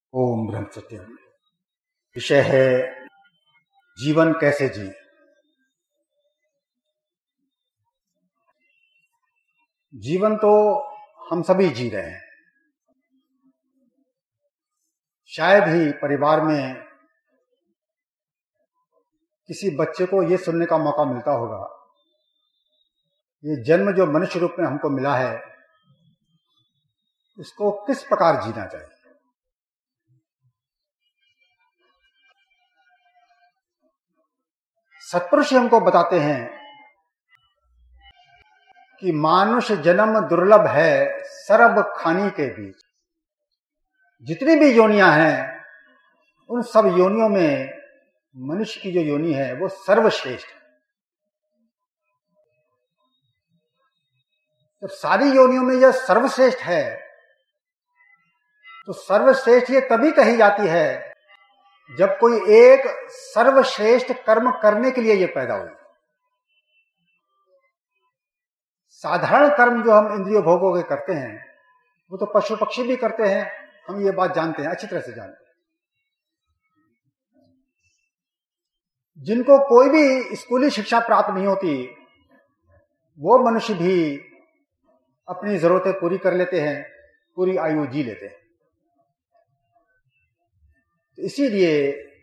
ओम ब्रह्म सत्यम। विषय है जीवन कैसे जिए। जीवन तो हम सभी जी रहे हैं। शायद ही परिवार में किसी बच्चे को ये सुनने का मौका मिलता होगा, ये जन्म जो मनुष्य रूप में हमको मिला है इसको किस प्रकार जीना चाहिए। सत्पुरुष हमको बताते हैं कि मानुष जन्म दुर्लभ है सरब खानी के बीच। जितनी भी योनियां हैं उन सब योनियों में मनुष्य की जो योनि है वो सर्वश्रेष्ठ है। जब सारी योनियों में यह सर्वश्रेष्ठ है तो सर्वश्रेष्ठ ये तभी कही जाती है जब कोई एक सर्वश्रेष्ठ कर्म करने के लिए ये पैदा हुई। साधारण कर्म जो हम इंद्रिय भोगों के करते हैं वो तो पशु पक्षी भी करते हैं, हम ये बात जानते हैं, अच्छी तरह से जानते हैं। जिनको कोई भी स्कूली शिक्षा प्राप्त नहीं होती वो मनुष्य भी अपनी जरूरतें पूरी कर लेते हैं, पूरी आयु जी लेते हैं। तो इसीलिए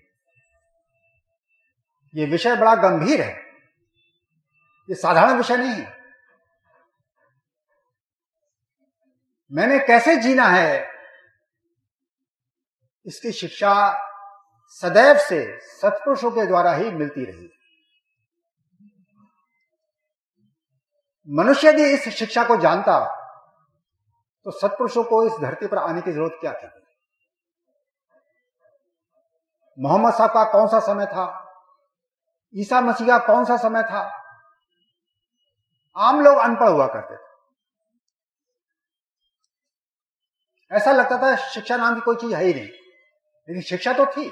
ये विषय बड़ा गंभीर है, ये साधारण विषय नहीं है। मैंने कैसे जीना है इसकी शिक्षा सदैव से सत्पुरुषों के द्वारा ही मिलती रही। मनुष्य यदि इस शिक्षा को जानता तो सत्पुरुषों को इस धरती पर आने की जरूरत क्या थी। मोहम्मद साहब का कौन सा समय था, ईसा मसीह का कौन सा समय था। आम लोग अनपढ़ हुआ करते थे, ऐसा लगता था शिक्षा नाम की कोई चीज है ही नहीं, लेकिन शिक्षा तो थी।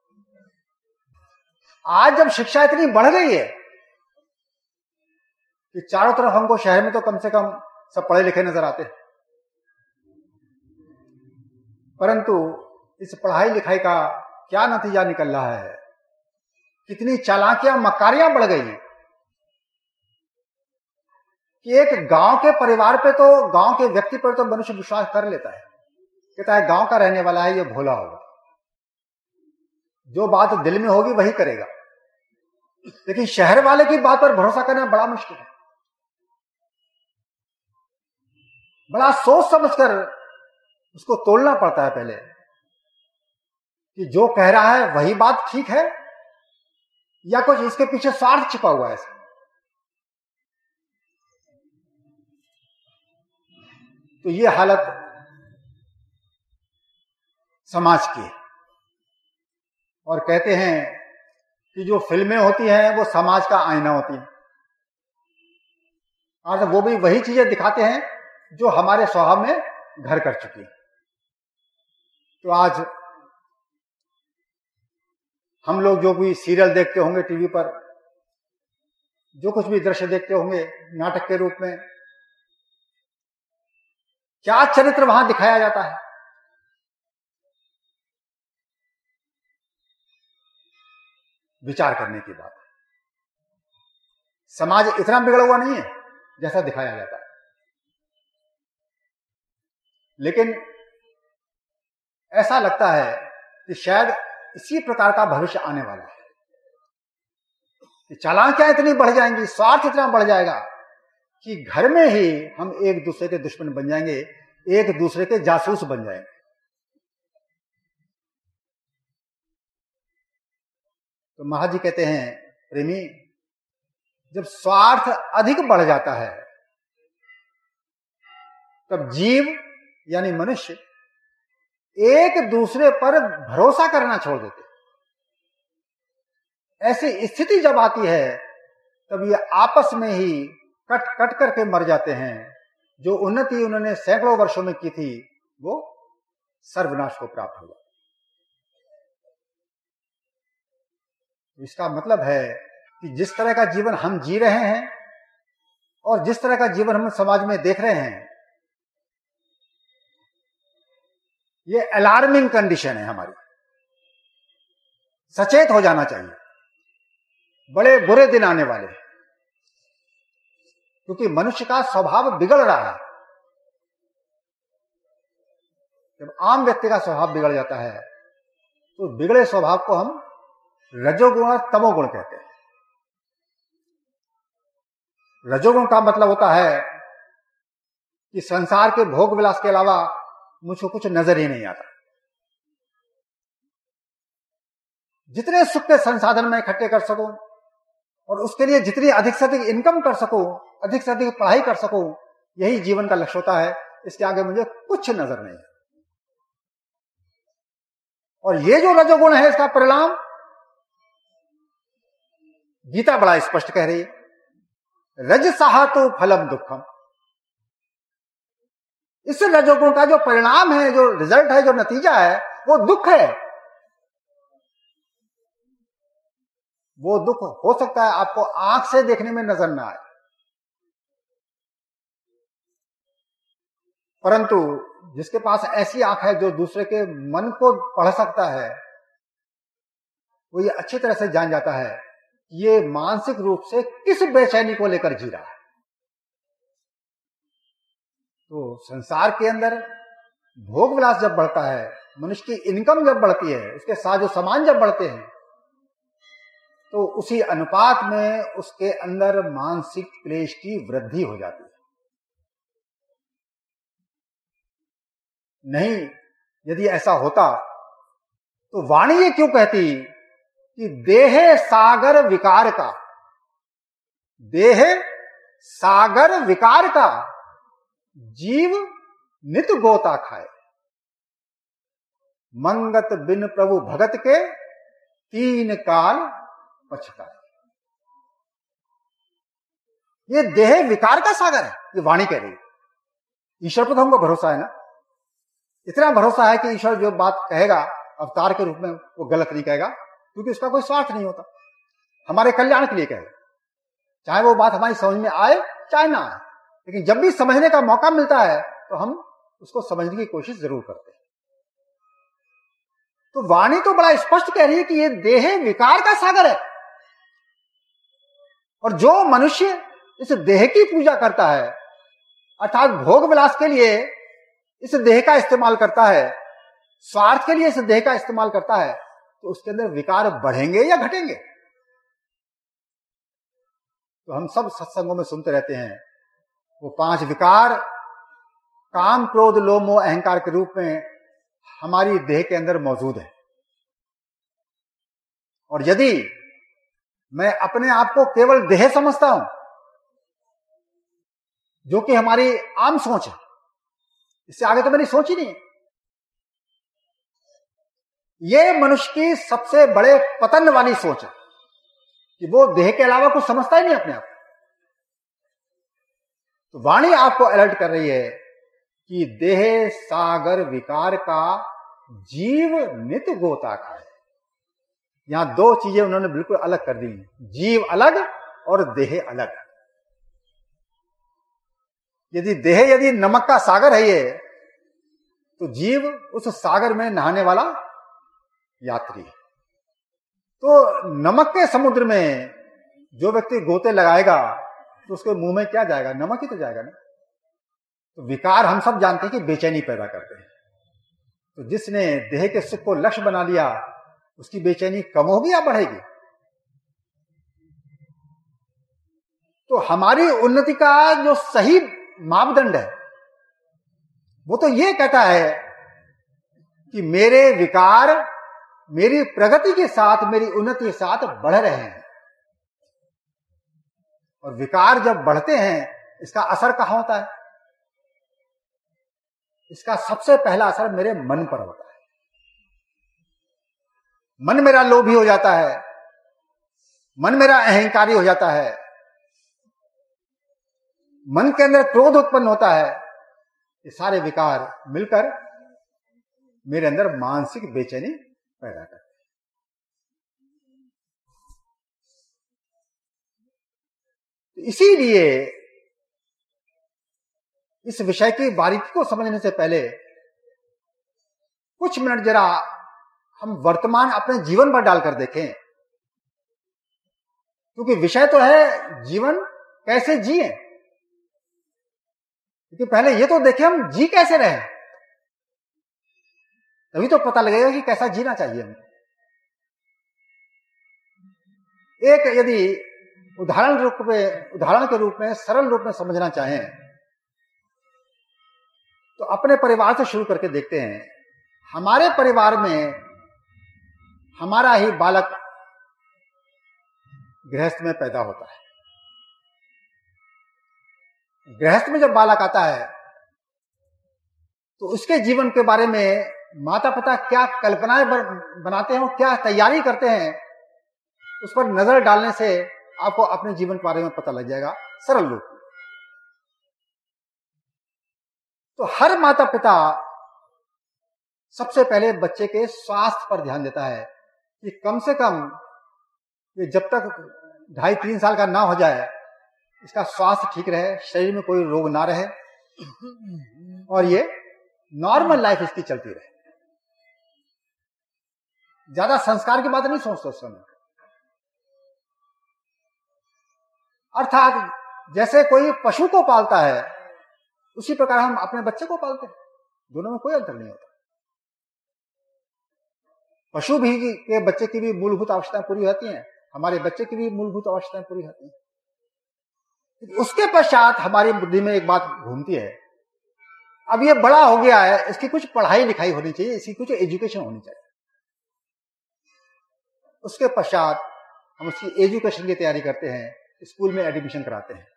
आज जब शिक्षा इतनी बढ़ गई है कि चारों तरफ हमको शहर में तो कम से कम सब पढ़े लिखे नजर आते हैं, परंतु इस पढ़ाई लिखाई का क्या नतीजा निकल रहा है। कितनी चालाकियां मकारियां बढ़ गई कि एक गांव के परिवार पे तो, गांव के व्यक्ति पर तो मनुष्य विश्वास कर लेता है, कहता है गांव का रहने वाला है, ये भोला होगा, जो बात दिल में होगी वही करेगा। लेकिन शहर वाले की बात पर भरोसा करना बड़ा मुश्किल है। बड़ा सोच समझकर उसको तोलना पड़ता है पहले कि जो कह रहा है वही बात ठीक है या कुछ इसके पीछे स्वार्थ छिपा हुआ है। तो ये हालत समाज की है। और कहते हैं कि जो फिल्में होती हैं वो समाज का आईना होती हैं, और वो भी वही चीजें दिखाते हैं जो हमारे स्वभाव में घर कर चुकी है। तो आज हम लोग जो भी सीरियल देखते होंगे टीवी पर, जो कुछ भी दृश्य देखते होंगे नाटक के रूप में, क्या चरित्र वहां दिखाया जाता है। विचार करने की बात है। समाज इतना बिगड़ा हुआ नहीं है जैसा दिखाया जाता है, लेकिन ऐसा लगता है कि शायद इसी प्रकार का भविष्य आने वाला है कि चालाकियां इतनी बढ़ जाएंगी, स्वार्थ इतना बढ़ जाएगा कि घर में ही हम एक दूसरे के दुश्मन बन जाएंगे, एक दूसरे के जासूस बन जाएंगे। तो महाराज जी कहते हैं, प्रेमी, जब स्वार्थ अधिक बढ़ जाता है तब जीव यानी मनुष्य एक दूसरे पर भरोसा करना छोड़ देते। ऐसी स्थिति जब आती है तब ये आपस में ही कट कट करके मर जाते हैं। जो उन्नति उन्होंने सैकड़ों वर्षों में की थी वो सर्वनाश को प्राप्त हुआ। इसका मतलब है कि जिस तरह का जीवन हम जी रहे हैं और जिस तरह का जीवन हम समाज में देख रहे हैं, ये अलार्मिंग कंडीशन है हमारी, सचेत हो जाना चाहिए, बड़े बुरे दिन आने वाले, क्योंकि मनुष्य का स्वभाव बिगड़ रहा है। जब आम व्यक्ति का स्वभाव बिगड़ जाता है तो बिगड़े स्वभाव को हम रजोगुण और तमोगुण कहते हैं। रजोगुण का मतलब होता है कि संसार के भोग विलास के अलावा मुझको कुछ नजर ही नहीं आता। जितने सुख के संसाधन मैं इकट्ठे कर सकूं और उसके लिए जितनी अधिक से अधिक इनकम कर सकूं, अधिक से अधिक पढ़ाई कर सकूं, यही जीवन का लक्ष्य होता है। इसके आगे मुझे कुछ नजर नहीं है। और ये जो रजोगुण है, इसका परिणाम गीता बड़ा स्पष्ट कह रही है, रजसहा तो फलम दुखम। इस रजोगुण का जो परिणाम है, जो रिजल्ट है, जो नतीजा है, वो दुख है। वो दुख हो सकता है आपको आंख से देखने में नजर ना आए, परंतु जिसके पास ऐसी आंख है जो दूसरे के मन को पढ़ सकता है, वो ये अच्छी तरह से जान जाता है कि ये मानसिक रूप से किस बेचैनी को लेकर जी रहा है। तो संसार के अंदर भोग विलास जब बढ़ता है, मनुष्य की इनकम जब बढ़ती है, उसके साथ जो सामान जब बढ़ते हैं, तो उसी अनुपात में उसके अंदर मानसिक क्लेश की वृद्धि हो जाती है। नहीं, यदि ऐसा होता तो वाणी ये क्यों कहती कि देह सागर विकार का, देह सागर विकार का जीव नित गोता खाए, मंगत बिन प्रभु भगत के तीन काल पछताए। ये देह विकार का सागर है, ये वाणी कह रही है। ईश्वर पर तो हमको भरोसा है ना, इतना भरोसा है कि ईश्वर जो बात कहेगा अवतार के रूप में, वो गलत नहीं कहेगा, क्योंकि उसका कोई स्वार्थ नहीं होता, हमारे कल्याण के लिए कहेगा। चाहे वो बात हमारी समझ में आए चाहे ना आए, लेकिन जब भी समझने का मौका मिलता है तो हम उसको समझने की कोशिश जरूर करते हैं। तो वाणी तो बड़ा स्पष्ट कह रही है कि ये देह विकार का सागर है, और जो मनुष्य इस देह की पूजा करता है, अर्थात भोग विलास के लिए इस देह का इस्तेमाल करता है, स्वार्थ के लिए इस देह का इस्तेमाल करता है, तो उसके अंदर विकार बढ़ेंगे या घटेंगे। तो हम सब सत्संगों में सुनते रहते हैं वो 5 विकार काम क्रोध लोभ मोह अहंकार के रूप में हमारी देह के अंदर मौजूद है। और यदि मैं अपने आप को केवल देह समझता हूं, जो कि हमारी आम सोच है, इससे आगे तो मेरी सोच ही नहीं है, ये मनुष्य की सबसे बड़े पतन वाली सोच है कि वो देह के अलावा कुछ समझता ही नहीं अपने आप। तो वाणी आपको अलर्ट कर रही है कि देह सागर विकार का जीव नित गोता खाए। यहां 2 चीजें उन्होंने बिल्कुल अलग कर दी, जीव अलग और देह अलग। यदि देह यदि नमक का सागर है ये, तो जीव उस सागर में नहाने वाला यात्री है। तो नमक के समुद्र में जो व्यक्ति गोते लगाएगा तो उसके मुंह में क्या जाएगा? नमक ही तो जाएगा ना। तो विकार हम सब जानते हैं कि बेचैनी पैदा करते हैं। तो जिसने देह के सुख को लक्ष्य बना लिया, उसकी बेचैनी कम होगी या बढ़ेगी? तो हमारी उन्नति का जो सही मापदंड है वो तो ये कहता है कि मेरे विकार मेरी प्रगति के साथ, मेरी उन्नति के साथ बढ़ रहे हैं। और विकार जब बढ़ते हैं, इसका असर कहां होता है? इसका सबसे पहला असर मेरे मन पर होता है। मन मेरा लोभी हो जाता है, मन मेरा अहंकारी हो जाता है, मन के अंदर क्रोध उत्पन्न होता है। ये सारे विकार मिलकर मेरे अंदर मानसिक बेचैनी पैदा करते हैं। तो इसीलिए इस विषय की बारीकी को समझने से पहले कुछ मिनट जरा हम वर्तमान अपने जीवन पर डालकर देखें, क्योंकि विषय तो है जीवन कैसे जिए, क्योंकि पहले ये तो देखें हम जी कैसे रहे, तभी तो पता लगेगा कि कैसा जीना चाहिए हमको। एक यदि उदाहरण के रूप में सरल रूप में समझना चाहें तो अपने परिवार से शुरू करके देखते हैं। हमारे परिवार में हमारा ही बालक गृहस्थ में पैदा होता है। गृहस्थ में जब बालक आता है तो उसके जीवन के बारे में माता पिता क्या कल्पनाएं बनाते हैं और क्या तैयारी करते हैं, उस पर नजर डालने से आपको अपने जीवन के बारे में पता लग जाएगा सरल रूप में। तो हर माता पिता सबसे पहले बच्चे के स्वास्थ्य पर ध्यान देता है कि कम से कम ये जब तक 2.5-3 साल का ना हो जाए इसका स्वास्थ्य ठीक रहे, शरीर में कोई रोग ना रहे और ये नॉर्मल लाइफ इसकी चलती रहे। ज्यादा संस्कार की बात नहीं सोचते उस समय। अर्थात जैसे कोई पशु को पालता है उसी प्रकार हम अपने बच्चे को पालते हैं, दोनों में कोई अंतर नहीं होता। पशु भी के बच्चे की भी मूलभूत आवश्यकताएं पूरी होती हैं, हमारे बच्चे की भी मूलभूत आवश्यकताएं पूरी होती हैं। उसके पश्चात हमारी बुद्धि में एक बात घूमती है, अब ये बड़ा हो गया है, इसकी कुछ पढ़ाई लिखाई होनी चाहिए, इसकी कुछ एजुकेशन होनी चाहिए। उसके पश्चात हम उसकी एजुकेशन की तैयारी करते हैं, स्कूल में एडमिशन कराते हैं।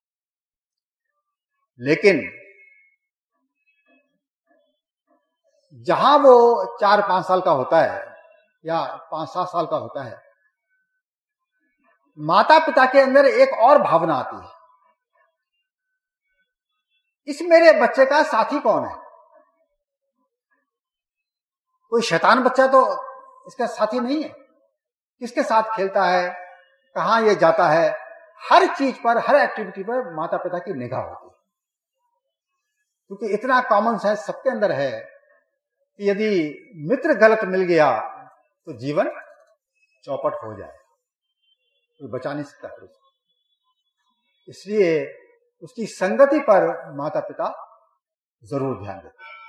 लेकिन जहां वो 4-5 साल का होता है या 5-7 साल का होता है, माता पिता के अंदर एक और भावना आती है, इस मेरे बच्चे का साथी कौन है। कोई शैतान बच्चा तो इसका साथी नहीं है, किसके साथ खेलता है, कहां ये जाता है, हर चीज पर, हर एक्टिविटी पर माता पिता की निगाह होती है। क्योंकि इतना कॉमन सेंस सबके अंदर है कि यदि मित्र गलत मिल गया तो जीवन चौपट हो जाए, कोई बचा नहीं सकता फिर उसको। इसलिए उसकी संगति पर माता पिता जरूर ध्यान देते हैं।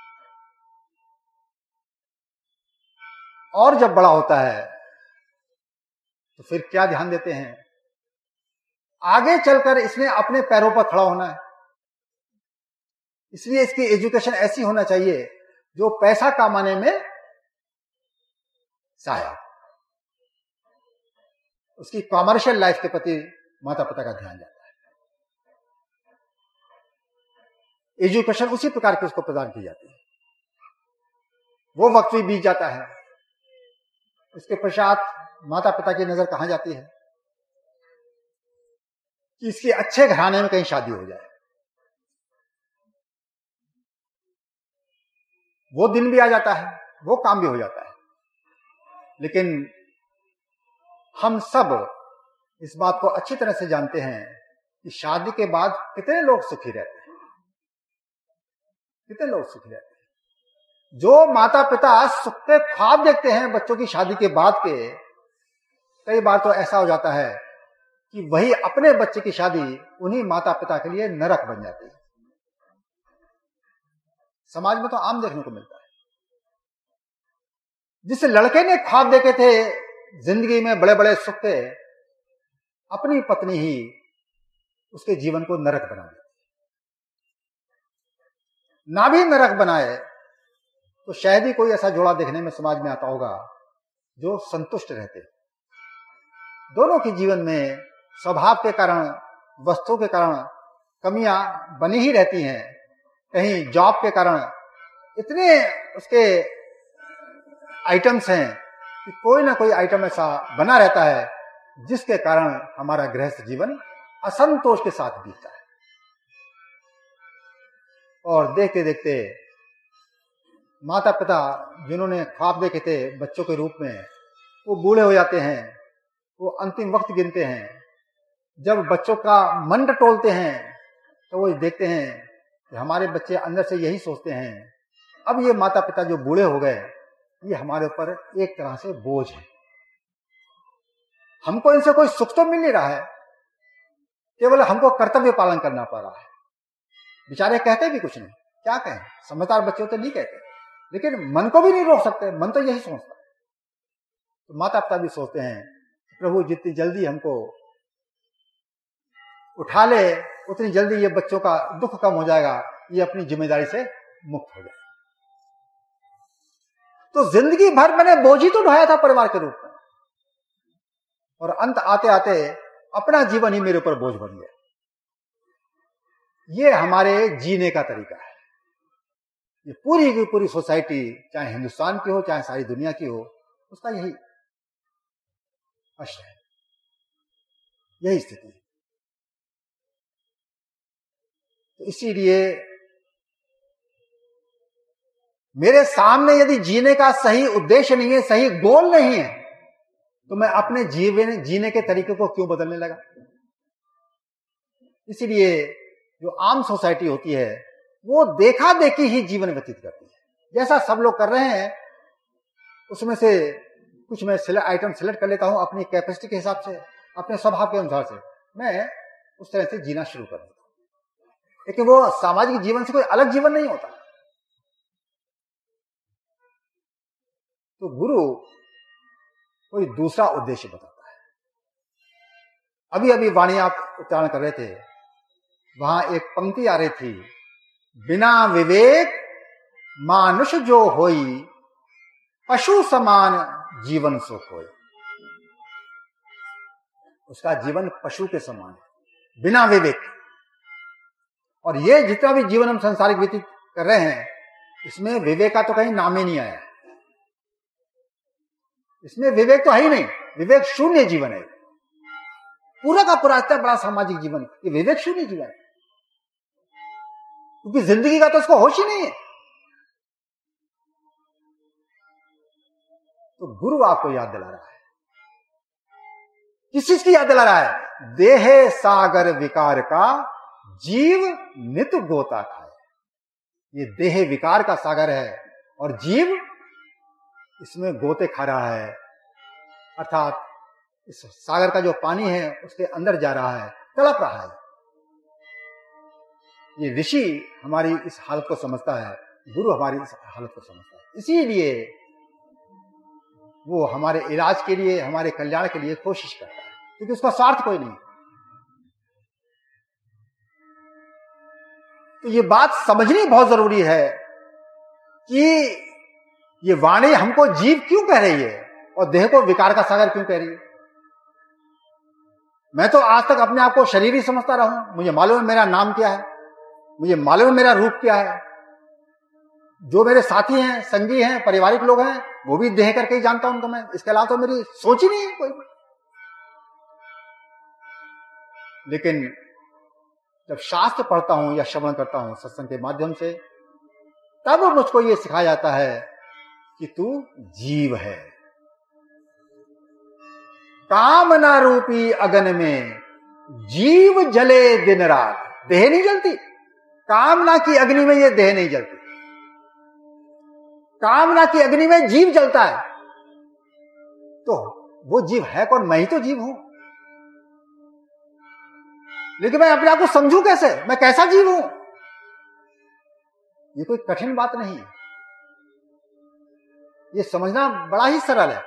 और जब बड़ा होता है तो फिर क्या ध्यान देते हैं, आगे चलकर इसने अपने पैरों पर खड़ा होना है, इसलिए इसकी एजुकेशन ऐसी होना चाहिए जो पैसा कमाने में सहायक। उसकी कॉमर्शियल लाइफ के प्रति माता पिता का ध्यान जाता है। एजुकेशन उसी प्रकार की उसको प्रदान की जाती है। वो वक्त भी बीत जाता है, उसके पश्चात माता पिता की नजर कहां जाती है कि इसके अच्छे घराने में कहीं शादी हो जाए। वो दिन भी आ जाता है, वो काम भी हो जाता है। लेकिन हम सब इस बात को अच्छी तरह से जानते हैं कि शादी के बाद कितने लोग सुखी रहते हैं, कितने लोग सुखी रहते हैं। जो माता पिता सुख के ख्वाब देखते हैं बच्चों की शादी के बाद के, कई बार तो ऐसा हो जाता है कि वही अपने बच्चे की शादी उन्हीं माता पिता के लिए नरक बन जाती है। समाज में तो आम देखने को मिलता है। जिस लड़के ने ख्वाब देखे थे जिंदगी में बड़े बड़े सुख के, अपनी पत्नी ही उसके जीवन को नरक बना देती। ना भी नरक बनाए तो शायद ही कोई ऐसा जोड़ा देखने में समाज में आता होगा जो संतुष्ट रहते। दोनों के जीवन में स्वभाव के कारण, वस्तुओं के कारण कमियां बनी ही रहती हैं। कहीं जॉब के कारण इतने उसके आइटम्स हैं कि कोई ना कोई आइटम ऐसा बना रहता है जिसके कारण हमारा गृहस्थ जीवन असंतोष के साथ बीतता है। और देखते देखते माता पिता जिन्होंने ख्वाब देखे थे बच्चों के रूप में, वो बूढ़े हो जाते हैं, वो अंतिम वक्त गिनते हैं। जब बच्चों का मन टटोलते हैं तो वो देखते हैं कि हमारे बच्चे अंदर से यही सोचते हैं अब ये माता पिता जो बूढ़े हो गए, ये हमारे ऊपर एक तरह से बोझ है। हमको इनसे कोई सुख तो मिल नहीं रहा है, केवल हमको कर्तव्य पालन करना पड़ रहा है। बेचारे कहते भी कुछ नहीं, क्या कहें, समझदार बच्चे तो नहीं कहते, लेकिन मन को भी नहीं रोक सकते, मन तो यही सोचता है। तो माता पिता भी सोचते हैं प्रभु जितनी जल्दी हमको उठा ले उतनी जल्दी ये बच्चों का दुख कम हो जाएगा, ये अपनी जिम्मेदारी से मुक्त हो जाए। तो जिंदगी भर मैंने बोझ ही तो उठाया था परिवार के रूप में, और अंत आते आते अपना जीवन ही मेरे ऊपर बोझ बन गया। ये हमारे जीने का तरीका है। ये पूरी की पूरी सोसाइटी, चाहे हिंदुस्तान की हो चाहे सारी दुनिया की हो, उसका यही अश्य है, यही स्थिति है। तो इसीलिए मेरे सामने यदि जीने का सही उद्देश्य नहीं है, सही गोल नहीं है, तो मैं अपने जीवन जीने के तरीके को क्यों बदलने लगा। इसीलिए जो आम सोसाइटी होती है वो देखा देखी ही जीवन व्यतीत करती है। जैसा सब लोग कर रहे हैं उसमें से कुछ मैं आइटम सिलेक्ट कर लेता हूं अपनी कैपेसिटी के हिसाब से, अपने स्वभाव के अनुसार से मैं उस तरह से जीना शुरू कर देता हूं। लेकिन वो सामाजिक जीवन से कोई अलग जीवन नहीं होता। तो गुरु कोई दूसरा उद्देश्य बताता है। अभी अभी वाणी आप उच्चारण कर रहे थे, वहां एक पंक्ति आ रही थी, बिना विवेक मानुष जो होई, पशु समान जीवन सुख होई। उसका जीवन पशु के समान है, बिना विवेक। और ये जितना भी जीवन हम संसारिक व्यतीत कर रहे हैं, इसमें विवेक का तो कहीं नाम ही नहीं आया। इसमें विवेक तो है ही नहीं, विवेक शून्य जीवन है। पूरा का पूरा इतना बड़ा सामाजिक जीवन, ये विवेक शून्य जीवन है, क्योंकि जिंदगी का तो उसको होश ही नहीं है। तो गुरु आपको याद दिला रहा है, किस चीज की याद दिला रहा है? देह सागर विकार का जीव नित गोता खाए। ये देह विकार का सागर है और जीव इसमें गोते खा रहा है, अर्थात इस सागर का जो पानी है उसके अंदर जा रहा है, तड़प रहा है। ये ऋषि हमारी इस हालत को समझता है, गुरु हमारी इस हालत को समझता है। इसीलिए वो हमारे इलाज के लिए, हमारे कल्याण के लिए कोशिश करता है, क्योंकि उसका स्वार्थ कोई नहीं। तो ये बात समझनी बहुत जरूरी है कि ये वाणी हमको जीव क्यों कह रही है और देह को विकार का सागर क्यों कह रही है। मैं तो आज तक अपने आप को शरीर ही समझता रहा हूं। मुझे मालूम है मेरा नाम क्या है, मुझे मालूम है मेरा रूप क्या है। जो मेरे साथी हैं, संगी हैं, पारिवारिक लोग हैं, वो भी देह करके ही जानता हूं उनको मैं। इसके अलावा तो मेरी सोच ही नहीं है कोई। लेकिन जब शास्त्र पढ़ता हूं या श्रवण करता हूं सत्संग के माध्यम से, तब मुझको ये सिखाया जाता है कि तू जीव है। कामना रूपी अगन में जीव जले दिन रात। देह नहीं जलती, कामना की अग्नि में ये देह नहीं जलती। कामना की अग्नि में जीव जलता है। तो वो जीव है कौन? मैं ही तो जीव हूं। लेकिन मैं अपने आप को समझूं कैसे? मैं कैसा जीव हूं? ये कोई कठिन बात नहीं है, ये समझना बड़ा ही सरल है।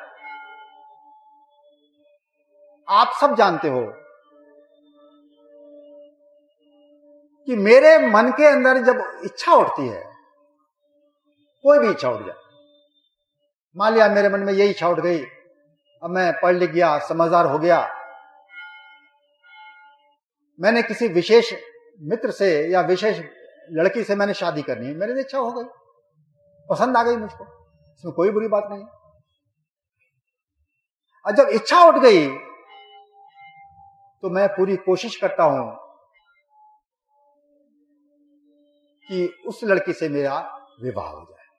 आप सब जानते हो कि मेरे मन के अंदर जब इच्छा उठती है, कोई भी इच्छा उठ जाए, मान लिया मेरे मन में यही इच्छा उठ गई, अब मैं पढ़ लिख गया, समझदार हो गया, मैंने किसी विशेष मित्र से या विशेष लड़की से मैंने शादी करनी है, मेरी इच्छा हो गई, पसंद आ गई मुझको, इसमें कोई बुरी बात नहीं। और जब इच्छा उठ गई तो मैं पूरी कोशिश करता हूं कि उस लड़की से मेरा विवाह हो जाए।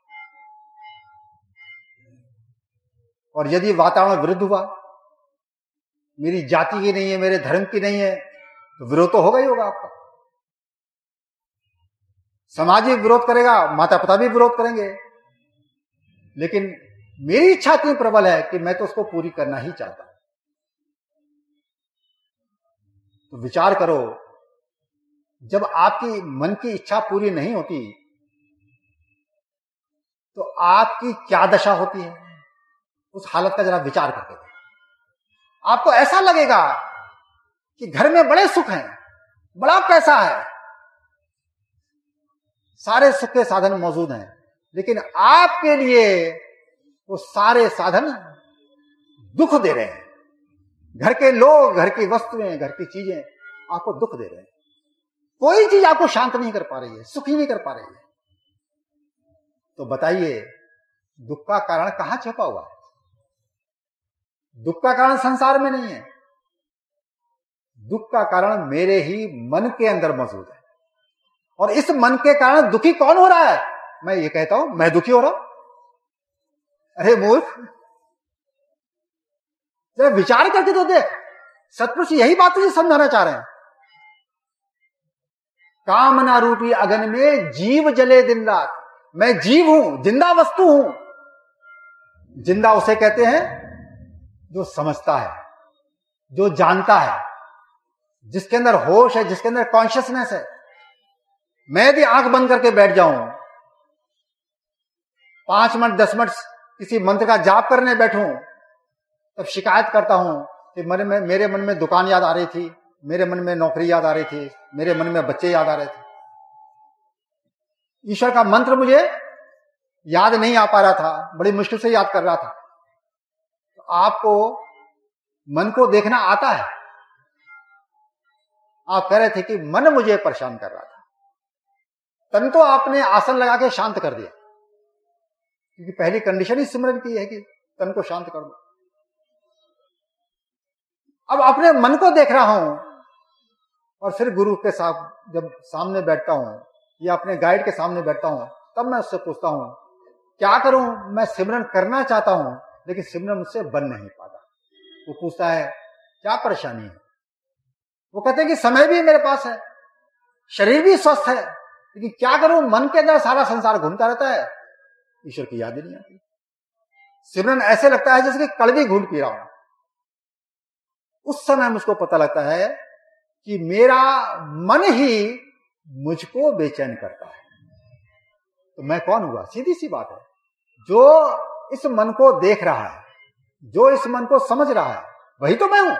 और यदि वातावरण विरुद्ध हुआ, मेरी जाति की नहीं है, मेरे धर्म की नहीं है, तो विरोध तो होगा ही होगा आपका। समाज भी विरोध करेगा, माता पिता भी विरोध करेंगे, लेकिन मेरी इच्छा इतनी प्रबल है कि मैं तो उसको पूरी करना ही चाहता हूं। तो विचार करो, जब आपकी मन की इच्छा पूरी नहीं होती तो आपकी क्या दशा होती है, उस हालत का जरा विचार करके देखो। आपको ऐसा लगेगा कि घर में बड़े सुख हैं, बड़ा पैसा है, सारे सुख के साधन मौजूद हैं, लेकिन आपके लिए वो सारे साधन दुख दे रहे हैं। घर के लोग, घर की वस्तुएं, घर की चीजें आपको दुख दे रहे हैं। कोई चीज आपको शांत नहीं कर पा रही है, सुखी नहीं कर पा रही है। तो बताइए, दुख का कारण कहां छिपा हुआ है? दुख का कारण संसार में नहीं है, दुख का कारण मेरे ही मन के अंदर मौजूद है। और इस मन के कारण दुखी कौन हो रहा है? मैं ये कहता हूं, मैं दुखी हो रहा हूं। अरे मूर्ख, जरा विचार करके तो देख। सतपुरुष यही बात तुझे समझाना चाह रहे हैं। कामना रूपी अगन में जीव जले दिन रात। मैं जीव हूं, जिंदा वस्तु हूं। जिंदा उसे कहते हैं जो समझता है, जो जानता है, जिसके अंदर होश है, जिसके अंदर कॉन्शियसनेस है। मैं यदि आंख बंद करके बैठ जाऊं, 5 मिनट 10 मिनट किसी मंत्र का जाप करने बैठूं, तब शिकायत करता हूं कि मेरे मन में दुकान याद आ रही थी, मेरे मन में नौकरी याद आ रही थी, मेरे मन में बच्चे याद आ रहे थे। ईश्वर का मंत्र मुझे याद नहीं आ पा रहा था, बड़ी मुश्किल से याद कर रहा था। तो आपको मन को देखना आता है? आप कह रहे थे कि मन मुझे परेशान कर रहा था। तन तो आपने आसन लगा के शांत कर दिया, क्योंकि पहली कंडीशन ही सिमरन की है कि तन को शांत कर दो। अब अपने मन को देख रहा हूं, और फिर गुरु के साथ जब सामने बैठता हूं या अपने गाइड के सामने बैठता हूं, तब मैं उससे पूछता हूं क्या करूं? मैं सिमरन करना चाहता हूं, लेकिन सिमरन मुझसे बन नहीं पाता। वो पूछता है क्या परेशानी है? वो कहते हैं कि समय भी मेरे पास है, शरीर भी स्वस्थ है, लेकिन क्या करूं, मन के अंदर सारा संसार घूमता रहता है, ईश्वर की याद ही नहीं आती। सिमरन ऐसे लगता है जैसे कि कड़वी घूंट पी रहा हूं। उस समय मुझको पता लगता है कि मेरा मन ही मुझको बेचैन करता है। तो मैं कौन हुआ? सीधी सी बात है, जो इस मन को देख रहा है, जो इस मन को समझ रहा है, वही तो मैं हूं।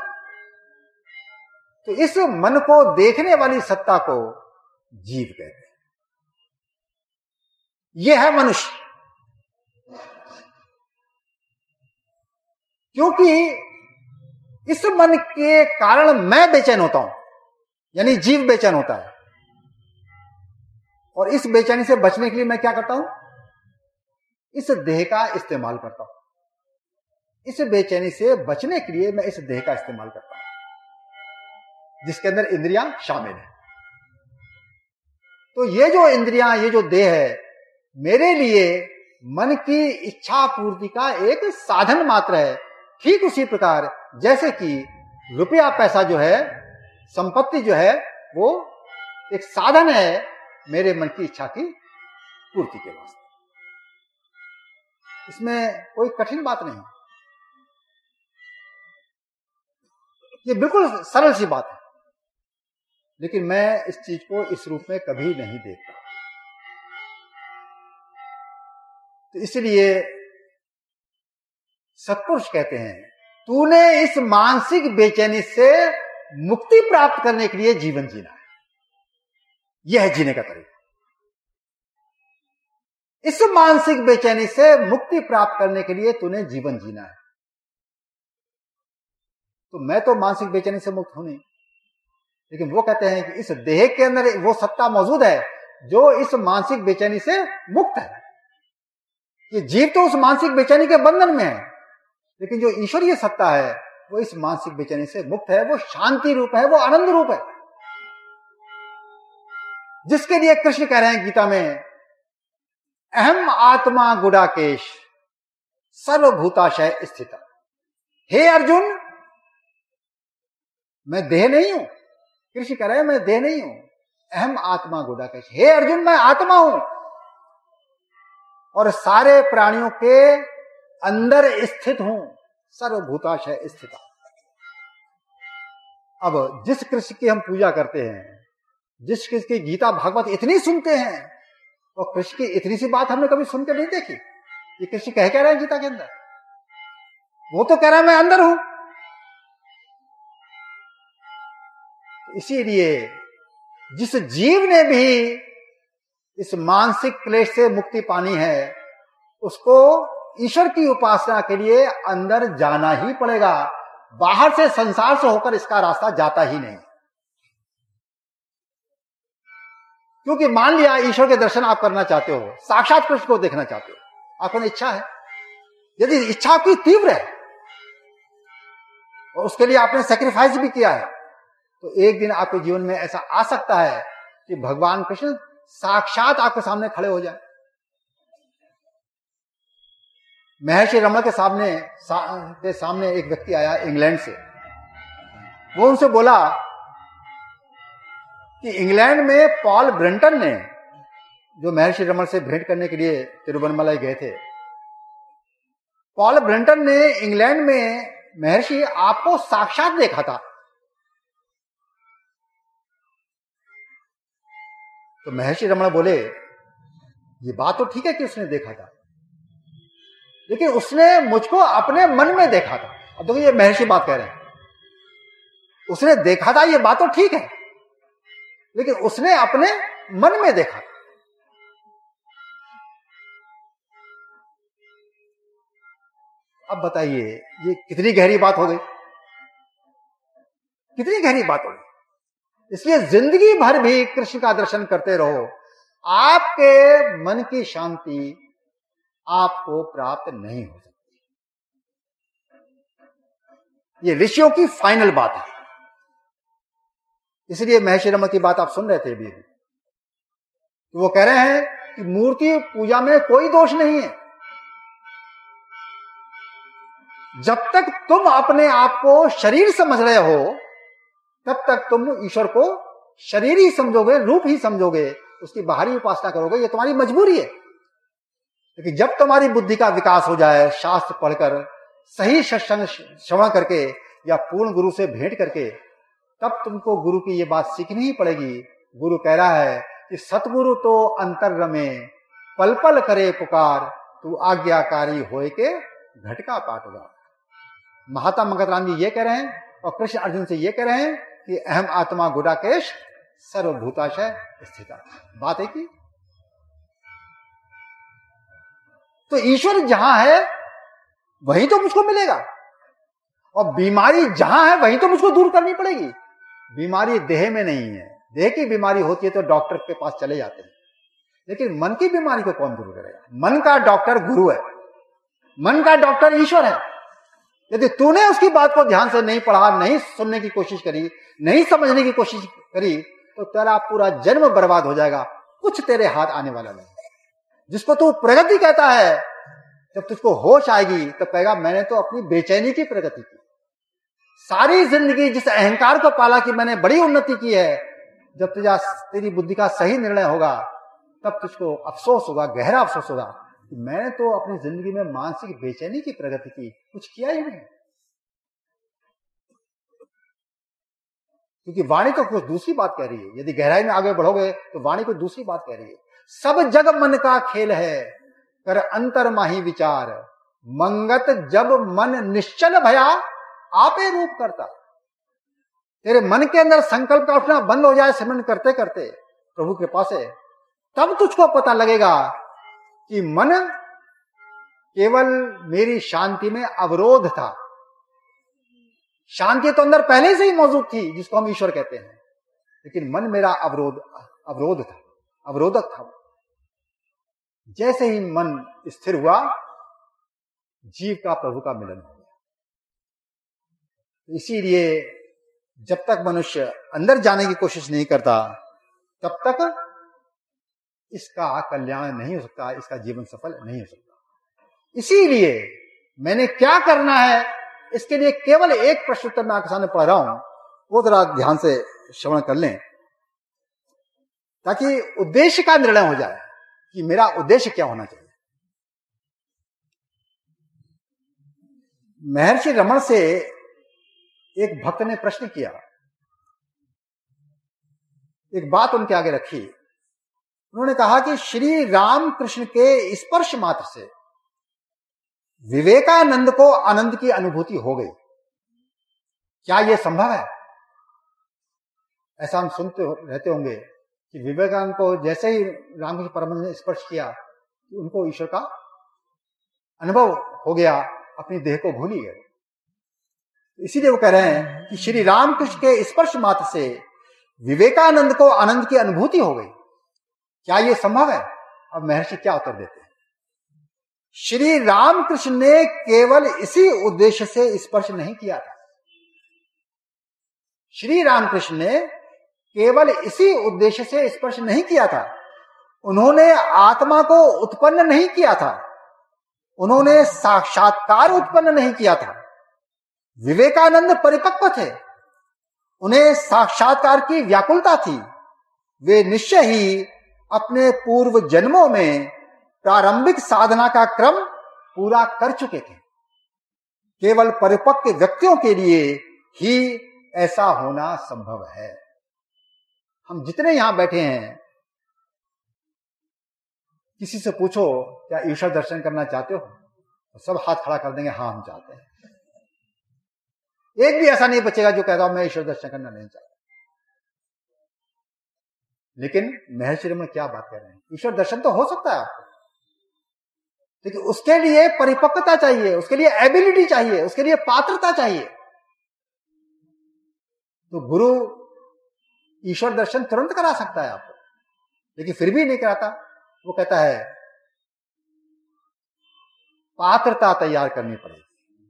तो इस मन को देखने वाली सत्ता को जीव कहते हैं। यह है मनुष्य। क्योंकि इस मन के कारण मैं बेचैन होता हूं, यानी जीव बेचैन होता है। और इस बेचैनी से बचने के लिए मैं क्या करता हूं? इस देह का इस्तेमाल करता हूं। इस बेचैनी से बचने के लिए मैं इस देह का इस्तेमाल करता हूं, जिसके अंदर इंद्रियां शामिल हैं। तो ये जो इंद्रियां, ये जो देह है, मेरे लिए मन की इच्छा पूर्ति का एक साधन मात्र है। ठीक उसी प्रकार जैसे कि रुपया पैसा जो है, संपत्ति जो है, वो एक साधन है मेरे मन की इच्छा की पूर्ति के वास्ते। इसमें कोई कठिन बात नहीं, ये बिल्कुल सरल सी बात है। लेकिन मैं इस चीज को इस रूप में कभी नहीं देखता। तो इसलिए सत्पुरुष कहते हैं, तूने इस मानसिक बेचैनी से मुक्ति प्राप्त करने के लिए जीवन जीना है। यह है जीने का तरीका। इस मानसिक बेचैनी से मुक्ति प्राप्त करने के लिए तूने जीवन जीना है। तो मैं तो मानसिक बेचैनी से मुक्त हूं नहीं, लेकिन वो कहते हैं कि इस देह के अंदर वो सत्ता मौजूद है जो इस मानसिक बेचैनी से मुक्त है। ये जीव तो उस मानसिक बेचैनी के बंधन में है, लेकिन जो ईश्वरीय सत्ता है वो इस मानसिक बेचैनी से मुक्त है। वो शांति रूप है, वो आनंद रूप है, जिसके लिए कृष्ण कह रहे हैं गीता में, अहम आत्मा गुडाकेश सर्वभूताशय स्थित। हे अर्जुन, मैं देह नहीं हूं। कृष्ण कह रहे हैं मैं देह नहीं हूं, अहम आत्मा गुडाकेश, हे अर्जुन मैं आत्मा हूं और सारे प्राणियों के अंदर स्थित हूं, सर्वभूताशय स्थिता। अब जिस कृष्ण की हम पूजा करते हैं, जिस कृष्ण की गीता भागवत इतनी सुनते हैं, और कृष्ण की इतनी सी बात हमने कभी सुनकर नहीं देखी। ये कृष्ण कह रहे हैं गीता के अंदर, वो तो कह रहा है मैं अंदर हूं। इसीलिए जिस जीव ने भी इस मानसिक क्लेश से मुक्ति पानी है, उसको ईश्वर की उपासना के लिए अंदर जाना ही पड़ेगा। बाहर से संसार से होकर इसका रास्ता जाता ही नहीं। क्योंकि मान लिया ईश्वर के दर्शन आप करना चाहते हो, साक्षात कृष्ण को देखना चाहते हो, आपको इच्छा है, यदि इच्छा आपकी तीव्र है और उसके लिए आपने सेक्रीफाइस भी किया है, तो एक दिन आपके जीवन में ऐसा आ सकता है कि भगवान कृष्ण साक्षात आपके सामने खड़े हो जाए। महर्षि रमण के सामने एक व्यक्ति आया इंग्लैंड से। वो उनसे बोला कि इंग्लैंड में पॉल ब्रेंटन ने, जो महर्षि रमण से भेंट करने के लिए तिरुवन्नमलाई गए थे, पॉल ब्रेंटन ने इंग्लैंड में महर्षि आपको साक्षात देखा था। तो महर्षि रमण बोले ये बात तो ठीक है कि उसने देखा था, लेकिन उसने मुझको अपने मन में देखा था। अब देखो ये महर्षि बात कह रहे हैं, उसने देखा था, ये बात तो ठीक है, लेकिन उसने अपने मन में देखा। अब बताइए ये कितनी गहरी बात हो गई, कितनी गहरी बात हो गई। इसलिए जिंदगी भर भी कृष्ण का दर्शन करते रहो, आपके मन की शांति आपको प्राप्त नहीं हो सकती। ये ऋषियों की फाइनल बात है। इसलिए महर्षि रमण की बात आप सुन रहे थे अभी, वो कह रहे हैं कि मूर्ति पूजा में कोई दोष नहीं है। जब तक तुम अपने आप को शरीर समझ रहे हो, तब तक तुम ईश्वर को शरीर ही समझोगे, रूप ही समझोगे, उसकी बाहरी उपासना करोगे, ये तुम्हारी मजबूरी है। लेकिन जब तुम्हारी बुद्धि का विकास हो जाए, शास्त्र पढ़कर, सही सत्संग श्रवण करके या पूर्ण गुरु से भेंट करके, तब तुमको गुरु की ये बात सीखनी ही पड़ेगी। गुरु कह रहा है कि सतगुरु तो अंतर रमे, पल पल करे पुकार, तू आज्ञाकारी होए के घटका पाटुगा। महात्मा मंगतराम जी ये कह रहे हैं और कृष्ण अर्जुन से ये कह रहे हैं कि अहम आत्मा गुडाकेश सर्वभूताशय स्थिता। बात है कि तो ईश्वर जहां है वहीं तो मुझको मिलेगा, और बीमारी जहां है वहीं तो मुझको दूर करनी पड़ेगी। बीमारी देह में नहीं है, देह की बीमारी होती है तो डॉक्टर के पास चले जाते हैं, लेकिन मन की बीमारी को कौन दूर करेगा? मन का डॉक्टर गुरु है, मन का डॉक्टर ईश्वर है। यदि तूने उसकी बात को ध्यान से नहीं पढ़ा, नहीं सुनने की कोशिश करी, नहीं समझने की कोशिश करी, तो तेरा पूरा जन्म बर्बाद हो जाएगा, कुछ तेरे हाथ आने वाला नहीं। जिसको तू प्रगति कहता है, जब तुझको होश आएगी तो कहेगा मैंने तो अपनी बेचैनी की प्रगति की। सारी जिंदगी जिस अहंकार को पाला कि मैंने बड़ी उन्नति की है, जब तेरी बुद्धि का सही निर्णय होगा, तब तुझको अफसोस होगा, गहरा अफसोस होगा कि मैंने तो अपनी जिंदगी में मानसिक बेचैनी की प्रगति की, कुछ किया ही नहीं। क्योंकि वाणी तो कुछ दूसरी बात कह रही है। यदि गहराई में आगे बढ़ोगे तो वाणी कुछ दूसरी बात कह रही है। सब जग मन का खेल है, कर अंतर माही विचार, मंगत जब मन निश्चल भया, आपे रूप करता। तेरे मन के अंदर संकल्प का उठना बंद हो जाए सिमरन करते करते प्रभु कृपा से, तब तुझको पता लगेगा कि मन केवल मेरी शांति में अवरोध था। शांति तो अंदर पहले से ही मौजूद थी, जिसको हम ईश्वर कहते हैं, लेकिन मन मेरा अवरोधक था। जैसे ही मन स्थिर हुआ, जीव का प्रभु का मिलन हो गया। इसीलिए जब तक मनुष्य अंदर जाने की कोशिश नहीं करता, तब तक इसका कल्याण नहीं हो सकता, इसका जीवन सफल नहीं हो सकता। इसीलिए मैंने क्या करना है, इसके लिए केवल एक प्रश्न उत्तर मैं आपके सामने पढ़ रहा हूं, वो जरा ध्यान से श्रवण कर लें। ताकि उद्देश्य का निर्णय हो जाए कि मेरा उद्देश्य क्या होना चाहिए। महर्षि रमण से एक भक्त ने प्रश्न किया, एक बात उनके आगे रखी। उन्होंने कहा कि श्री राम कृष्ण के स्पर्श मात्र से विवेकानंद को आनंद की अनुभूति हो गई, क्या यह संभव है? ऐसा हम सुनते रहते होंगे कि विवेकानंद को जैसे ही रामकृष्ण परमहंस ने स्पर्श किया, उनको ईश्वर का अनुभव हो गया, अपनी देह को भूल ही गए। इसीलिए वो कह रहे हैं कि श्री रामकृष्ण के स्पर्श मात्र से विवेकानंद को आनंद की अनुभूति हो गई, क्या यह संभव है? अब महर्षि क्या उत्तर देते हैं? श्री रामकृष्ण ने केवल इसी उद्देश्य से स्पर्श नहीं किया था। श्री रामकृष्ण ने केवल इसी उद्देश्य से स्पर्श नहीं किया था। उन्होंने आत्मा को उत्पन्न नहीं किया था, उन्होंने साक्षात्कार उत्पन्न नहीं किया था। विवेकानंद परिपक्व थे, उन्हें साक्षात्कार की व्याकुलता थी। वे निश्चय ही अपने पूर्व जन्मों में प्रारंभिक साधना का क्रम पूरा कर चुके थे। केवल परिपक्व व्यक्तियों के लिए ही ऐसा होना संभव है। हम जितने यहां बैठे हैं, किसी से पूछो क्या ईश्वर दर्शन करना चाहते हो, तो सब हाथ खड़ा कर देंगे, हाँ हम चाहते हैं। एक भी ऐसा नहीं बचेगा जो कहता हूं मैं ईश्वर दर्शन करना नहीं चाहता। लेकिन महर्षि रमण क्या बात कर रहे हैं, ईश्वर दर्शन तो हो सकता है आपको, लेकिन उसके लिए परिपक्वता चाहिए, उसके लिए एबिलिटी चाहिए, उसके लिए पात्रता चाहिए। तो गुरु ईश्वर दर्शन तुरंत करा सकता है आपको, लेकिन फिर भी नहीं कराता। वो कहता है पात्रता तैयार करनी पड़ेगी।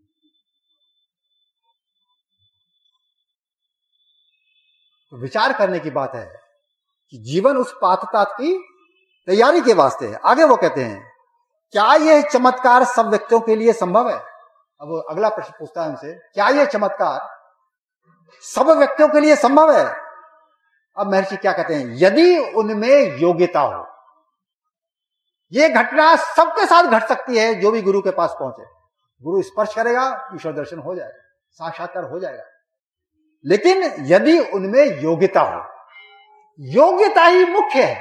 तो विचार करने की बात है कि जीवन उस पात्रता की तैयारी के वास्ते है। आगे वो कहते हैं क्या यह चमत्कार सब व्यक्तियों के लिए संभव है? अब वो अगला प्रश्न पूछता है उनसे, क्या यह चमत्कार सब व्यक्तियों के लिए संभव है? अब महर्षि क्या कहते हैं, यदि उनमें योग्यता हो। यह घटना सबके साथ घट सकती है जो भी गुरु के पास पहुंचे। गुरु स्पर्श करेगा, ईश्वर दर्शन हो जाएगा, साक्षात्कार हो जाएगा। लेकिन यदि उनमें योग्यता हो, योग्यता ही मुख्य है।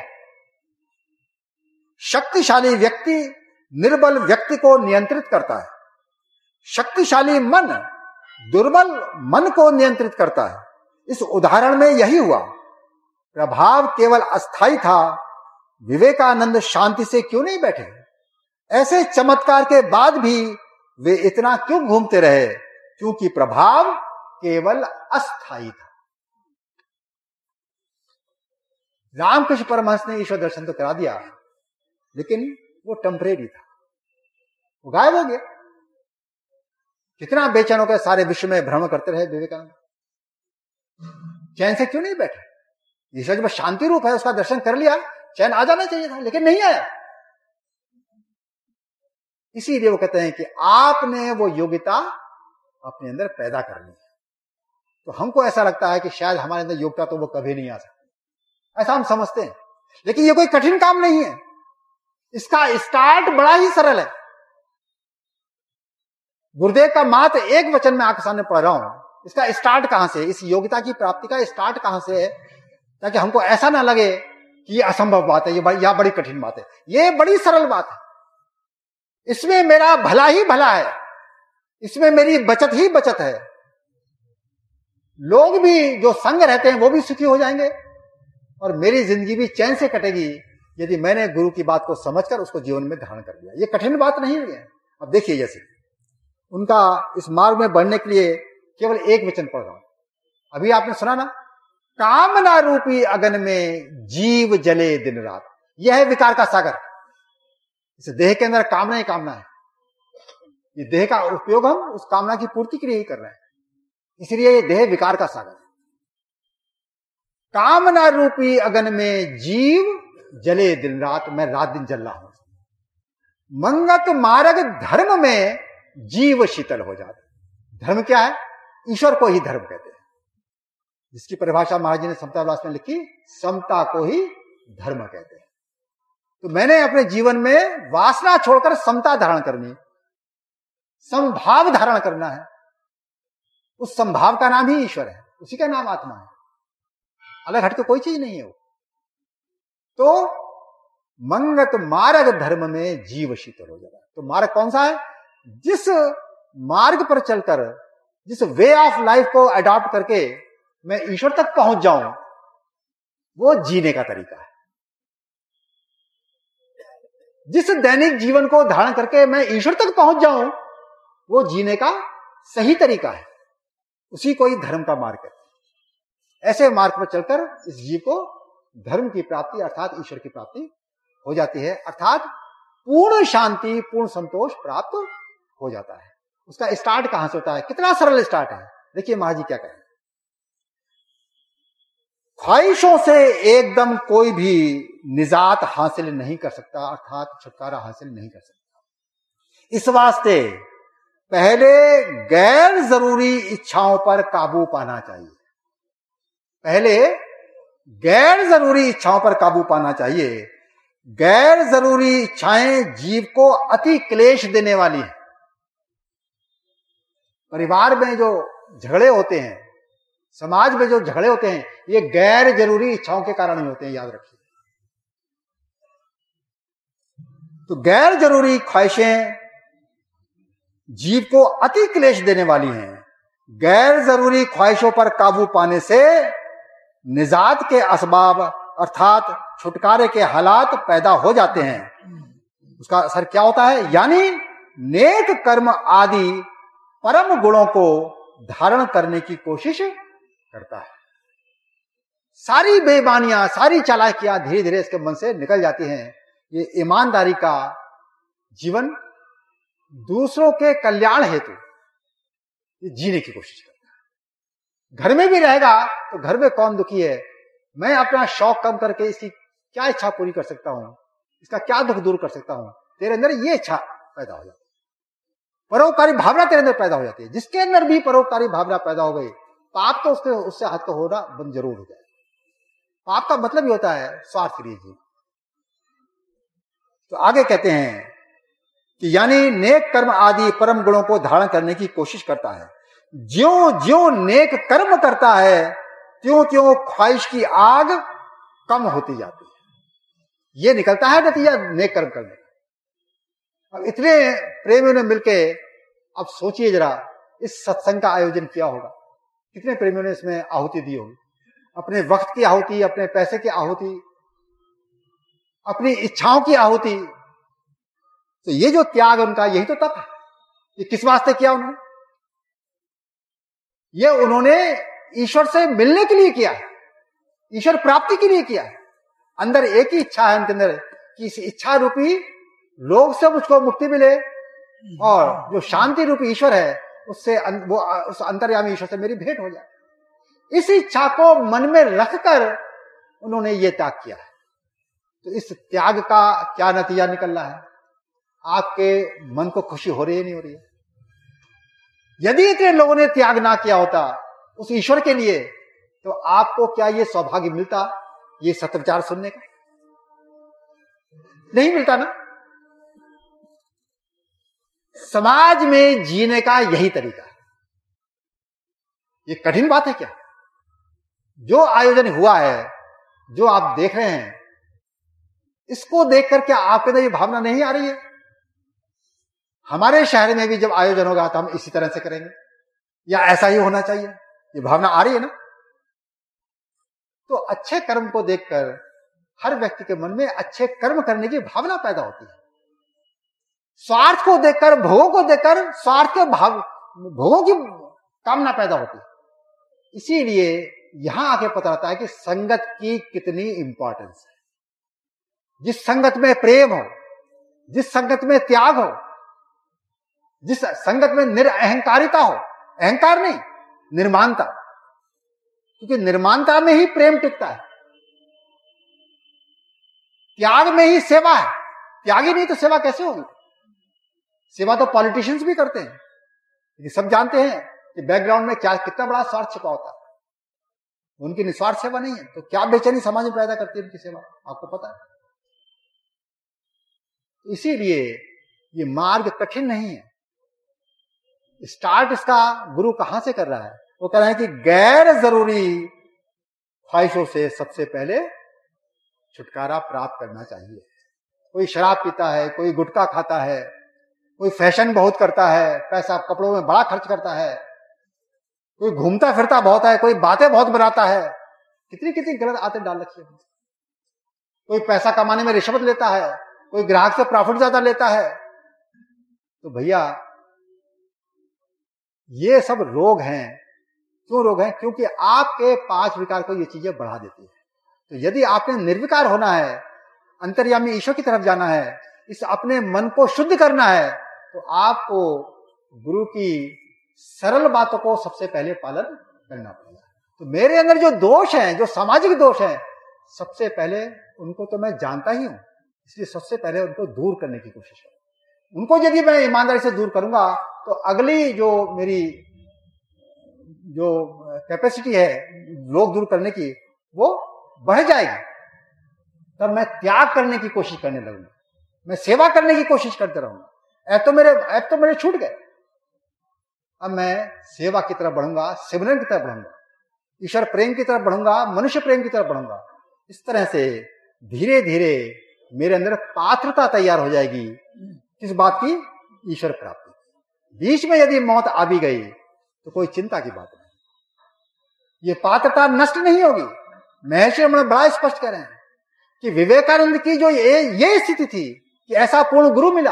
शक्तिशाली व्यक्ति निर्बल व्यक्ति को नियंत्रित करता है, शक्तिशाली मन दुर्बल मन को नियंत्रित करता है। इस उदाहरण में यही हुआ। प्रभाव केवल अस्थायी था, विवेकानंद शांति से क्यों नहीं बैठे? ऐसे चमत्कार के बाद भी वे इतना क्यों घूमते रहे? क्योंकि प्रभाव केवल अस्थायी था। रामकृष्ण परमहंस ने ईश्वर दर्शन तो करा दिया, लेकिन वो टेम्परेरी था, वो गायब हो गया। कितना बेचैन होकर सारे विश्व में भ्रमण करते रहे विवेकानंद, चैन से क्यों नहीं बैठे? ईश्वर जब शांति रूप है, उसका दर्शन कर लिया, चैन आ जाना चाहिए था, लेकिन नहीं आया। इसीलिए वो कहते हैं कि आपने वो योग्यता अपने अंदर पैदा करनी है। तो हमको ऐसा लगता है कि शायद हमारे अंदर योग्यता तो वो कभी नहीं आ सकती, ऐसा हम समझते हैं। लेकिन ये कोई कठिन काम नहीं है, इसका स्टार्ट बड़ा ही सरल है। गुरुदेव का मात्र एक वचन में आपके सामने पढ़ रहा हूं, इसका स्टार्ट कहां से, इस योग्यता की प्राप्ति का स्टार्ट कहां से है, ताकि हमको ऐसा ना लगे कि ये असंभव बात है, ये बड़ी कठिन बात है। ये बड़ी सरल बात है। इसमें मेरा भला ही भला है, इसमें मेरी बचत ही बचत है। लोग भी जो संग रहते हैं वो भी सुखी हो जाएंगे, और मेरी जिंदगी भी चैन से कटेगी यदि मैंने गुरु की बात को समझकर उसको जीवन में धारण कर लिया। ये कठिन बात नहीं है। अब देखिए, जैसे उनका इस मार्ग में बढ़ने के लिए केवल एक वचन पढ़ रहा हूं। अभी आपने सुना ना, कामना रूपी अगन में जीव जले दिन रात। यह है विकार का सागर। इस देह के अंदर कामना ही कामना है। ये देह का उपयोग हम उस कामना की पूर्ति के लिए ही कर रहे हैं, इसलिए ये देह विकार का सागर है। कामना रूपी अगन में जीव जले दिन रात, मैं रात दिन जल रहा हूं। मंगत मार्ग धर्म में जीव शीतल हो जाता। धर्म क्या है? ईश्वर को ही धर्म कहते हैं, जिसकी परिभाषा महाराज जी ने समता विलास में लिखी, समता को ही धर्म कहते हैं। तो मैंने अपने जीवन में वासना छोड़कर समता धारण करनी, समभाव धारण करना है। उस समभाव का नाम ही ईश्वर है, उसी का नाम आत्मा है, अलग हट के कोई चीज नहीं है वो। तो मंगत मार्ग धर्म में जीव शीतल हो जाता है। तो मार्ग कौन सा है? जिस मार्ग पर चलकर, जिस वे ऑफ लाइफ को अडॉप्ट करके मैं ईश्वर तक पहुंच जाऊं, वो जीने का तरीका है। जिस दैनिक जीवन को धारण करके मैं ईश्वर तक पहुंच जाऊं, वो जीने का सही तरीका है, उसी को ही धर्म का मार्ग कहते हैं। ऐसे मार्ग पर चलकर इस जीव को धर्म की प्राप्ति अर्थात ईश्वर की प्राप्ति हो जाती है, अर्थात पूर्ण शांति, पूर्ण संतोष प्राप्त हो जाता है। उसका स्टार्ट कहां से होता है? कितना सरल स्टार्ट है। देखिए महाराज जी क्या कहें, ख्वाहिशों से एकदम कोई भी निजात हासिल नहीं कर सकता, अर्थात छुटकारा हासिल नहीं कर सकता। इस वास्ते पहले गैर जरूरी इच्छाओं पर काबू पाना चाहिए। पहले गैर जरूरी इच्छाओं पर काबू पाना चाहिए। गैर जरूरी इच्छाएं जीव को अति क्लेश देने वाली हैं। परिवार में जो झगड़े होते हैं, समाज में जो झगड़े होते हैं, ये गैर जरूरी इच्छाओं के कारण ही होते हैं, याद रखिए। तो गैर जरूरी ख्वाहिशें जीव को अति क्लेश देने वाली हैं। गैर जरूरी ख्वाहिशों पर काबू पाने से निजात के असबाब अर्थात छुटकारे के हालात पैदा हो जाते हैं। उसका असर क्या होता है? यानी नेक कर्म आदि परम गुणों को धारण करने की कोशिश करता है। सारी बेईमानियां, सारी चालाकियां धीरे धीरे इसके मन से निकल जाती हैं। ये ईमानदारी का जीवन दूसरों के कल्याण हेतु जीने की कोशिश करता है। घर में भी रहेगा तो घर में कौन दुखी है, मैं अपना शौक कम करके इसकी क्या इच्छा पूरी कर सकता हूं, इसका क्या दुख दूर कर सकता हूं, तेरे अंदर ये इच्छा पैदा हो जाती है। परोपकारी भावना तेरे अंदर पैदा हो जाती है। जिसके अंदर भी परोपकारी भावना पैदा हो गई, पाप तो उससे हद का होना बंद जरूर हो जाए। पाप का मतलब ही होता है स्वार्थ के लिए जीव। तो आगे कहते हैं कि यानी नेक कर्म आदि परम गुणों को धारण करने की कोशिश करता है। ज्यों ज्यों नेक कर्म करता है, त्यों त्यों ख्वाहिश की आग कम होती जाती है। ये निकलता है नतीजा नेक कर्म करने का। अब इतने प्रेमियों ने मिलके, अब सोचिए जरा, इस सत्संग का आयोजन किया होगा, कितने प्रेमियों ने इसमें आहुति दी होगी, अपने वक्त की आहुति, अपने पैसे की आहुति, अपनी इच्छाओं की आहुति। तो ये जो त्याग उनका, यही तो तप है। ये किस वास्ते किया उन्होंने? ये उन्होंने ईश्वर से मिलने के लिए किया है, ईश्वर प्राप्ति के लिए किया है। अंदर एक ही इच्छा है उनके अंदर कि इस इच्छा रूपी लोग से मुझको मुक्ति मिले, और जो शांति रूपी ईश्वर है उससे वो उस अंतर्यामी ईश्वर से मेरी भेंट हो जाए। इस इच्छा को मन में रखकर उन्होंने ये त्याग किया है। तो इस त्याग का क्या नतीजा निकल रहा है? आपके मन को खुशी हो रही है, नहीं हो रही है? यदि इतने लोगों ने त्याग ना किया होता उस ईश्वर के लिए, तो आपको क्या ये सौभाग्य मिलता ये सत्य विचार सुनने का? नहीं मिलता ना। समाज में जीने का यही तरीका है। ये कठिन बात है क्या? जो आयोजन हुआ है, जो आप देख रहे हैं, इसको देखकर क्या आपके अंदर ये भावना नहीं आ रही है? हमारे शहर में भी जब आयोजन होगा तो हम इसी तरह से करेंगे, या ऐसा ही होना चाहिए, ये भावना आ रही है ना? तो अच्छे कर्म को देखकर हर व्यक्ति के मन में अच्छे कर्म करने की भावना पैदा होती है। स्वार्थ को देखकर, भोगों को देखकर स्वार्थ के भाव, भोगों की कामना पैदा होती है। इसीलिए यहां आके पता लगता है कि संगत की कितनी इंपॉर्टेंस है। जिस संगत में प्रेम हो, जिस संगत में त्याग हो, जिस संगत में निरअहंकारिता हो, अहंकार नहीं, निर्माणता, क्योंकि निर्माणता में ही प्रेम टिकता है। त्याग में ही सेवा है। त्यागी नहीं तो सेवा कैसे होगी? सेवा तो पॉलिटिशियंस भी करते हैं, लेकिन सब जानते हैं कि बैकग्राउंड में क्या, कितना बड़ा स्वार्थ छिपा होता है। उनकी निस्वार्थ सेवा नहीं है तो क्या बेचैनी समाज में पैदा करती है उनकी सेवा, आपको पता है। इसीलिए ये मार्ग कठिन नहीं है। स्टार्ट इसका गुरु कहां से कर रहा है? वो कह रहा है कि गैर जरूरी ख्वाहिशों से सबसे पहले छुटकारा प्राप्त करना चाहिए। कोई शराब पीता है, कोई गुटखा खाता है, कोई फैशन बहुत करता है, पैसा कपड़ों में बड़ा खर्च करता है, कोई घूमता फिरता बहुत है, कोई बातें बहुत बनाता है, कितनी कितनी गलत आदतें डाल रखी है। कोई पैसा कमाने में रिश्वत लेता है, कोई ग्राहक से प्रॉफिट ज्यादा लेता है। तो भैया ये सब रोग हैं। क्यों रोग हैं? क्योंकि आपके 5 विकार को ये चीजें बढ़ा देती है। तो यदि आपने निर्विकार होना है, अंतर्यामी ईश्वर की तरफ जाना है, इस अपने मन को शुद्ध करना है, तो आपको गुरु की सरल बातों को सबसे पहले पालन करना पड़ेगा। तो मेरे अंदर जो दोष हैं, जो सामाजिक दोष हैं, सबसे पहले उनको तो मैं जानता ही हूं, इसलिए सबसे पहले उनको दूर करने की कोशिश करूं। उनको यदि मैं ईमानदारी से दूर करूंगा तो अगली जो मेरी जो कैपेसिटी है लोग दूर करने की, वो बढ़ जाएगी। तब मैं त्याग करने की कोशिश करने लगूंगा, मैं सेवा करने की कोशिश करते रहूंगा। ऐप तो मेरे छूट गए। अब मैं सेवा की तरफ बढ़ूंगा, सिमरन की तरफ बढ़ूंगा, ईश्वर प्रेम की तरफ बढ़ूंगा, मनुष्य प्रेम की तरफ बढ़ूंगा। इस तरह से धीरे धीरे मेरे अंदर पात्रता तैयार हो जाएगी। किस बात की? ईश्वर प्राप्ति। बीच में यदि मौत आ भी गई तो कोई चिंता की बात नहीं, ये पात्रता नष्ट नहीं होगी। महर्षि रमण बड़ा स्पष्ट कह रहे हैं कि विवेकानंद की जो ये स्थिति थी कि ऐसा पूर्ण गुरु मिला,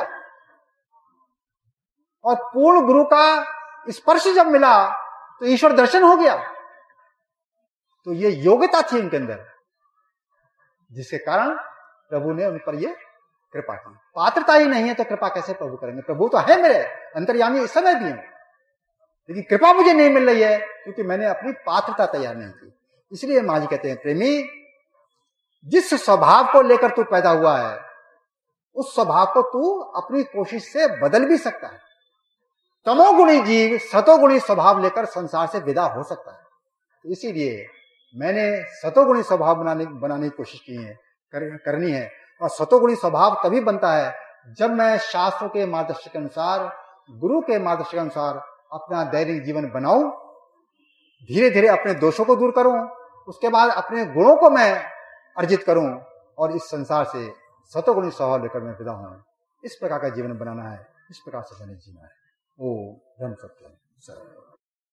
और पूर्ण गुरु का स्पर्श जब मिला तो ईश्वर दर्शन हो गया। तो ये योग्यता थी उनके अंदर, जिसके कारण प्रभु ने उन पर ये कृपा की। पात्रता ही नहीं है तो कृपा कैसे प्रभु करेंगे? प्रभु तो है मेरे अंतर्यामी इस समय भी है, लेकिन कृपा मुझे नहीं मिल रही है क्योंकि मैंने अपनी पात्रता तैयार नहीं की। इसलिए माँ जी कहते हैं, प्रेमी, जिस स्वभाव को लेकर तू पैदा हुआ है उस स्वभाव को तू अपनी कोशिश से बदल भी सकता है। तमोगुणी जीव सतोगुणी स्वभाव लेकर संसार से विदा हो सकता है। तो इसीलिए मैंने सतोगुणी स्वभाव बनाने की कोशिश की है, करनी है। और सतोगुणी स्वभाव तभी बनता है जब मैं शास्त्रों के मार्गदर्शन के अनुसार, गुरु के मार्गदर्शन के अनुसार अपना दैनिक जीवन बनाऊं, धीरे धीरे अपने दोषों को दूर करूं, उसके बाद अपने गुणों को मैं अर्जित करूं और इस संसार से सतोगुणी स्वभाव लेकर मैं विदा हूं। इस प्रकार का जीवन बनाना है, इस प्रकार से मैंने जीना है। ओ ब्रह्म सत्य।